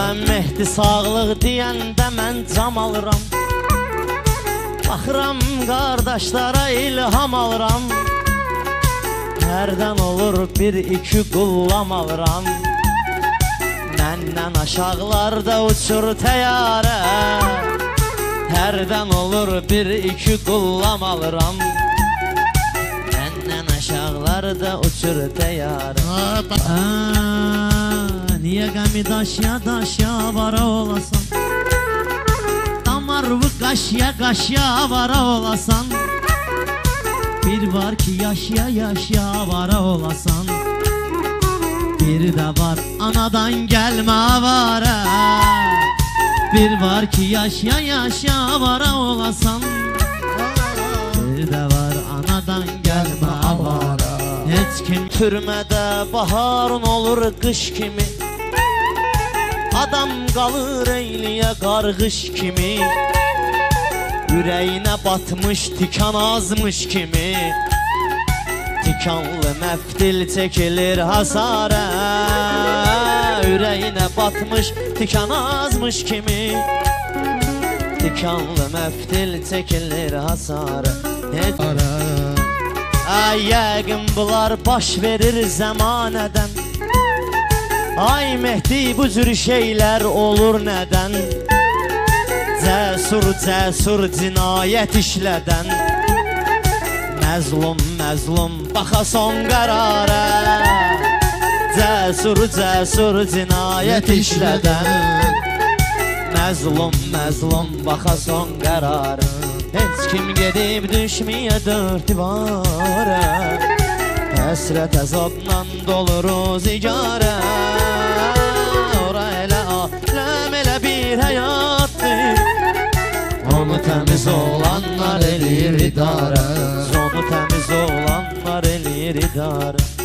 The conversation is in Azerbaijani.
Mehdi sağlıq deyəndə mən cam alıram. Baxıram qardaşlara ilham alıram. Hərdən olur bir iki qullam alıram. Məndən aşağılarda uçur təyyarə. Hərdən olur bir iki qullam alıram. Məndən aşağılarda uçur təyyarə. Niyə qəmi daşya vara olasan? Damarvı qaşya vara olasan. Bir var ki yaşya vara olasan. Bir də var anadan gəlmə avara. Bir var ki yaşya vara olasan. Bir də var anadan gəlmə avara. Heç kim türmədə baharın olur qış kimi. Adam qalır eyliyə qarğış kimi. Ürəyinə batmış tikan azmış kimi. Tikanlı məftil çəkilir hasara. Ürəyinə batmış tikan azmış kimi. Tikanlı məftil çəkilir hasara. Ay yəqin bunlar baş verir zəmanədən. Ay Mehdi bu cür şeylər olur nədən? Cəsur cinayət işlədən. Məzlum baxa son qərarə. Cəsur cinayət işlədən. Məzlum baxa son qərarə. Heç kim gedib düşməyə dörd divara. Həsrət əzabla dolur zigarə. Ora elə aləm elə bir həyatdır. Onu təmiz olanlar eləyir idarə. Onu təmiz olanlar eləyir idarə.